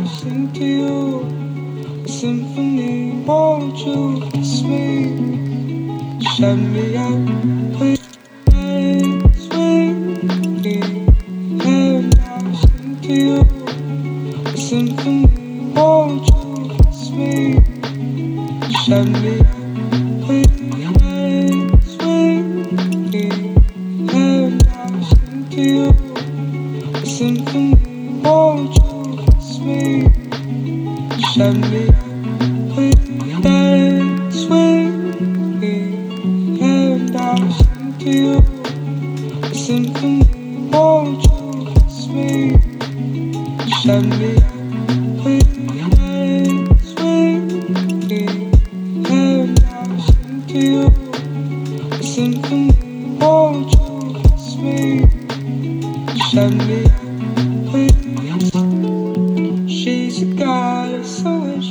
sing to you a symphony. Won't you kiss me? Shut me up, please. Swing me, and I'll sing to you a symphony. Won't you kiss me? Shut me up, please. Swing me, and I'll sing to you a symphony. Won't you kiss me? Shut me up, please. Dance with me, and I'll sing to you a symphony. Won't you kiss me? Shut me up, please. Dance with me, and I'll sing to you a symphony. Won't you kiss me? Shut me up, please. She's a goddess, so